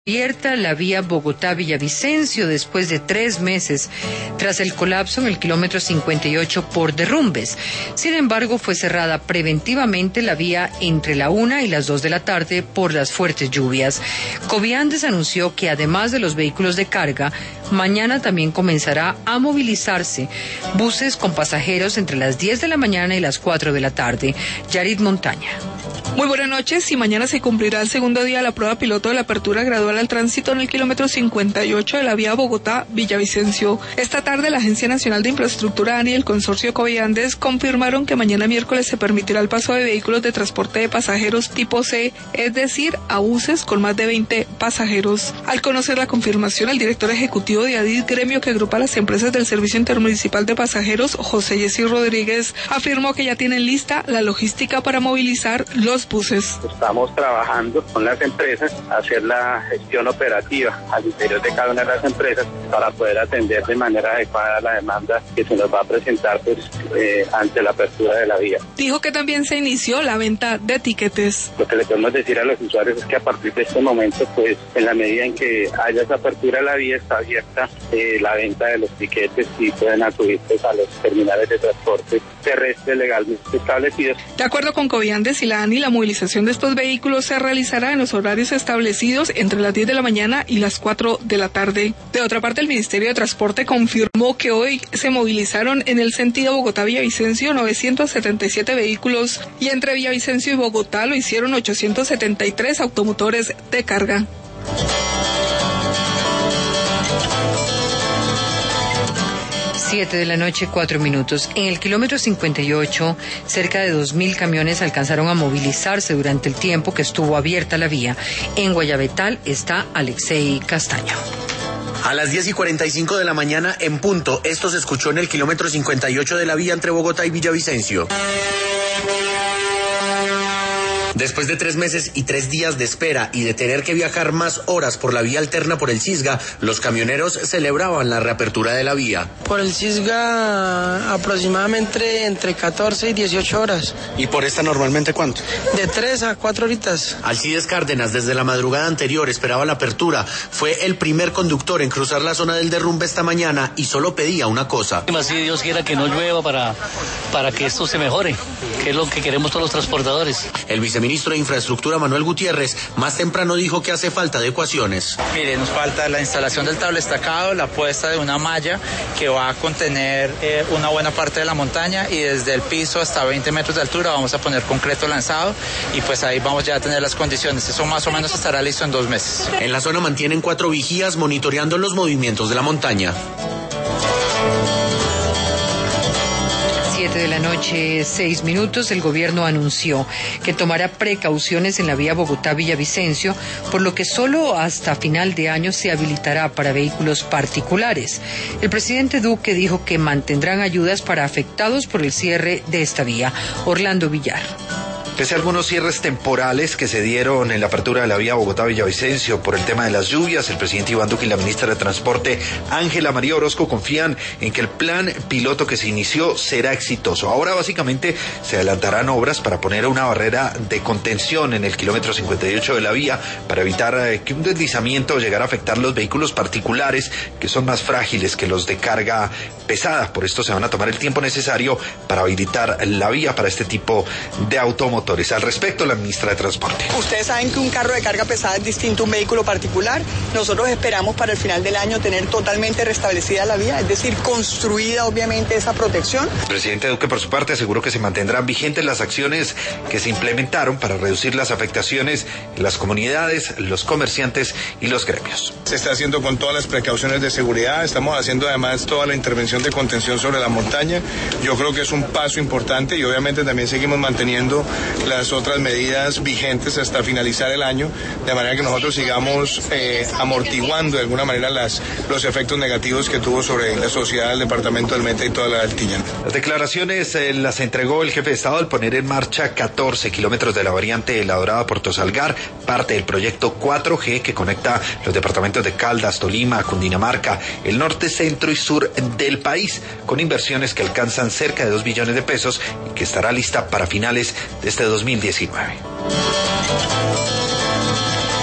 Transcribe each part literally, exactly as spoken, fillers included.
Abierta la vía Bogotá-Villavicencio después de tres meses tras el colapso en el kilómetro cincuenta y ocho por derrumbes. Sin embargo, fue cerrada preventivamente la vía entre la una y las dos de la tarde por las fuertes lluvias. Coviandes anunció que además de los vehículos de carga, mañana también comenzará a movilizarse buses con pasajeros entre las diez de la mañana y las cuatro de la tarde. Yarit Montaña. Muy buenas noches. Y mañana se cumplirá el segundo día de la prueba piloto de la apertura gradual al tránsito en el kilómetro cincuenta y ocho de la vía Bogotá-Villavicencio. Esta tarde la Agencia Nacional de Infraestructura ANI y el consorcio Coviandes confirmaron que mañana miércoles se permitirá el paso de vehículos de transporte de pasajeros tipo C, es decir, a buses con más de veinte pasajeros. Al conocer la confirmación, el director ejecutivo de ADIT, gremio que agrupa a las empresas del Servicio Intermunicipal de Pasajeros, José Yesí Rodríguez, afirmó que ya tienen lista la logística para movilizar los buses. Estamos trabajando con las empresas a hacer la gestión operativa al interior de cada una de las empresas para poder atender de manera adecuada la demanda que se nos va a presentar pues, eh, ante la apertura de la vía. Dijo que también se inició la venta de tiquetes. Lo que le podemos decir a los usuarios es que a partir de este momento, pues en la medida en que haya esa apertura de la vía, está abierta eh, la venta de los tiquetes y pueden acudir pues, a los terminales de transporte terrestre legalmente establecidos. De acuerdo con Coviandes y la ANI, la movilización de estos vehículos se realizará en los horarios establecidos entre las diez de la mañana y las cuatro de la tarde. De otra parte, el Ministerio de Transporte confirmó que hoy se movilizaron en el sentido Bogotá-Villavicencio novecientos setenta y siete vehículos y entre Villavicencio y Bogotá lo hicieron ochocientos setenta y tres automotores de carga. Siete de la noche, cuatro minutos. En el kilómetro cincuenta y ocho, cerca de dos mil camiones alcanzaron a movilizarse durante el tiempo que estuvo abierta la vía. En Guayabetal está Alexei Castaño. A las diez y cuarenta y cinco de la mañana, en punto, esto se escuchó en el kilómetro cincuenta y ocho de la vía entre Bogotá y Villavicencio. Después de tres meses y tres días de espera y de tener que viajar más horas por la vía alterna por el Cisga, los camioneros celebraban la reapertura de la vía. Por el Cisga aproximadamente entre catorce y dieciocho horas. ¿Y por esta normalmente cuánto? De tres a cuatro horitas. Alcides Cárdenas desde la madrugada anterior esperaba la apertura. Fue el primer conductor en cruzar la zona del derrumbe esta mañana y solo pedía una cosa. Si Dios quiera que no llueva para, para que esto se mejore, que es lo que queremos todos los transportadores. El viceministro Ministro de Infraestructura Manuel Gutiérrez más temprano dijo que hace falta adecuaciones. Mire, nos falta la instalación del tablestacado, la puesta de una malla que va a contener eh, una buena parte de la montaña y desde el piso hasta veinte metros de altura vamos a poner concreto lanzado y pues ahí vamos ya a tener las condiciones. Eso más o menos estará listo en dos meses. En la zona mantienen cuatro vigías monitoreando los movimientos de la montaña. Siete de la noche, seis minutos, el gobierno anunció que tomará precauciones en la vía Bogotá-Villavicencio, por lo que solo hasta final de año se habilitará para vehículos particulares. El presidente Duque dijo que mantendrán ayudas para afectados por el cierre de esta vía. Orlando Villar. Pese a algunos cierres temporales que se dieron en la apertura de la vía Bogotá-Villavicencio por el tema de las lluvias, el presidente Iván Duque y la ministra de Transporte, Ángela María Orozco, confían en que el plan piloto que se inició será exitoso. Ahora básicamente se adelantarán obras para poner una barrera de contención en el kilómetro cincuenta y ocho de la vía para evitar que un deslizamiento llegara a afectar los vehículos particulares que son más frágiles que los de carga pesada. Por esto se van a tomar el tiempo necesario para habilitar la vía para este tipo de automotores. Al respecto, la ministra de Transporte. Ustedes saben que un carro de carga pesada es distinto a un vehículo particular. Nosotros esperamos para el final del año tener totalmente restablecida la vía, es decir, construida obviamente esa protección. El presidente Duque, por su parte, aseguró que se mantendrán vigentes las acciones que se implementaron para reducir las afectaciones en las comunidades, los comerciantes y los gremios. Se está haciendo con todas las precauciones de seguridad, estamos haciendo además toda la intervención de contención sobre la montaña. Yo creo que es un paso importante y obviamente también seguimos manteniendo las otras medidas vigentes hasta finalizar el año, de manera que nosotros sigamos eh, amortiguando de alguna manera las, los efectos negativos que tuvo sobre la sociedad, el departamento del Meta y toda la Altilla. Las declaraciones eh, las entregó el jefe de Estado al poner en marcha catorce kilómetros de la variante La Dorada-Puerto Salgar, parte del proyecto cuatro G que conecta los departamentos de Caldas, Tolima, Cundinamarca, el norte, centro y sur del país, con inversiones que alcanzan cerca de dos billones de pesos y que estará lista para finales de este dos mil diecinueve.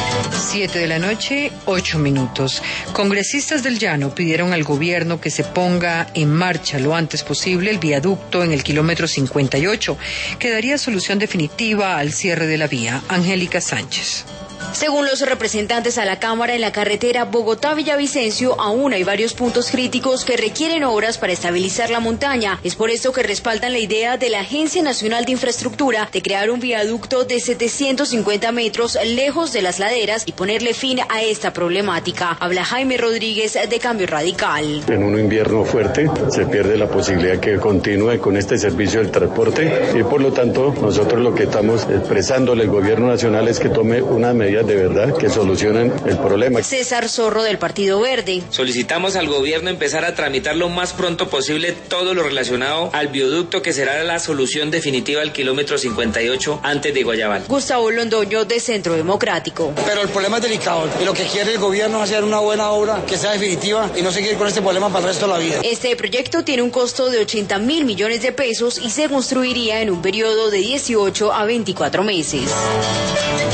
Siete de la noche, ocho minutos. Congresistas del Llano pidieron al gobierno que se ponga en marcha lo antes posible el viaducto en el kilómetro cincuenta y ocho, que daría solución definitiva al cierre de la vía. Angélica Sánchez. Según los representantes a la Cámara, en la carretera Bogotá-Villavicencio aún hay varios puntos críticos que requieren obras para estabilizar la montaña. Es por esto que respaldan la idea de la Agencia Nacional de Infraestructura de crear un viaducto de setecientos cincuenta metros lejos de las laderas y ponerle fin a esta problemática. Habla Jaime Rodríguez de Cambio Radical. En un invierno fuerte se pierde la posibilidad que continúe con este servicio del transporte y por lo tanto nosotros lo que estamos expresándole al gobierno nacional es que tome unas medidas de verdad que solucionen el problema. César Zorro del Partido Verde. Solicitamos al gobierno empezar a tramitar lo más pronto posible todo lo relacionado al viaducto que será la solución definitiva al kilómetro cincuenta y ocho antes de Guayabal. Gustavo Londoño de Centro Democrático. Pero el problema es delicado y lo que quiere el gobierno es hacer una buena obra que sea definitiva y no seguir con este problema para el resto de la vida. Este proyecto tiene un costo de ochenta mil millones de pesos y se construiría en un periodo de dieciocho a veinticuatro meses.